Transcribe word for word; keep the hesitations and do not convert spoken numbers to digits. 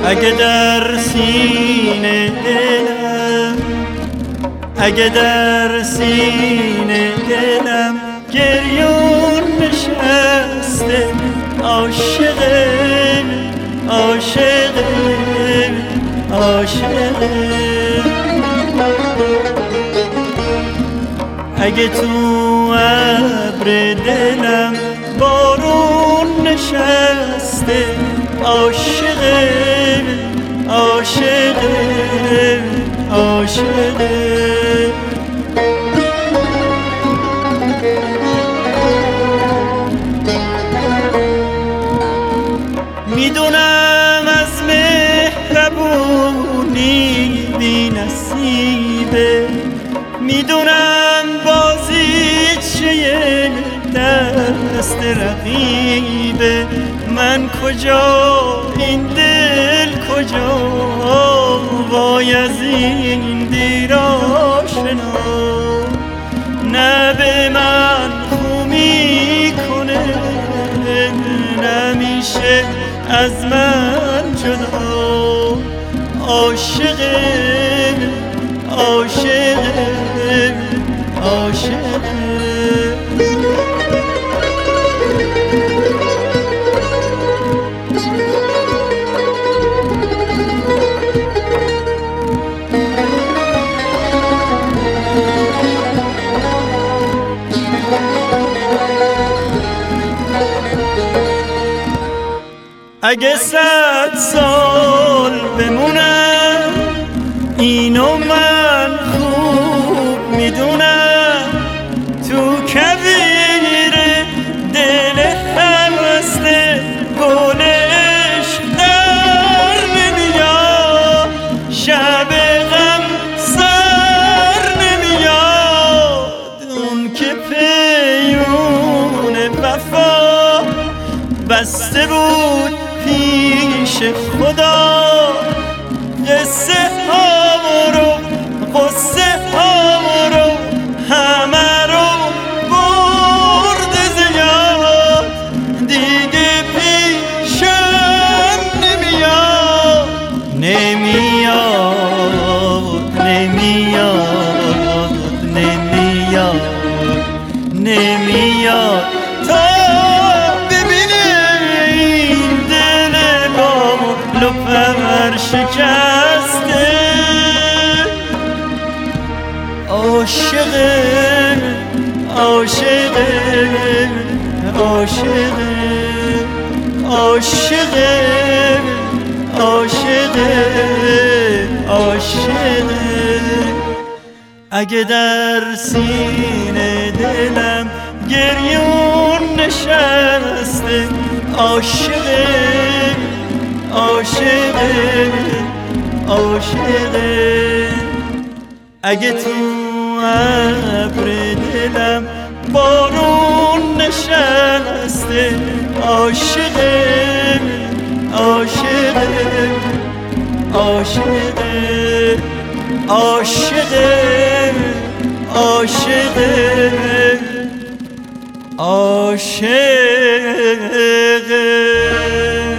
اگه در سینه دلم اگه در سینه دلم گریون نشسته، عاشقه عاشقه عاشقه. اگه تو ابر دلم بارون نشسته، عاشقه عاشقه عاشقه. میدونم از مهربونی بی نصیبه، میدونم بازیچه دست رقیبه. من کجا این دل کجا وای از این دیر آشنا، نه به من خو میکنه نمیشه از من جدا. عاشقه عاشقه عاشقه. اگه صد سال بمونم اینو من خوب میدونم، تو کویر دل همسته گل عشق در نمیاد، شب غم سر نمیاد. اون که پیون وفا بسته بود پیش خدا، قصه ها رو قصه ها رو همه رو برد زیاد، دیگه پیشم نمیاد نمیاد نمیاد نمیاد نمیاد. تا پر شکسته، عاشقه عاشقه عاشقه عاشقه عاشقه عاشقه. اگه در سینه دلم گریون نشسته، عاشقه عاشقه عاشقه. اگه تو ابر دلم بارون نشسته، عاشقه عاشقه عاشقه عاشقه عاشقه عاشقه.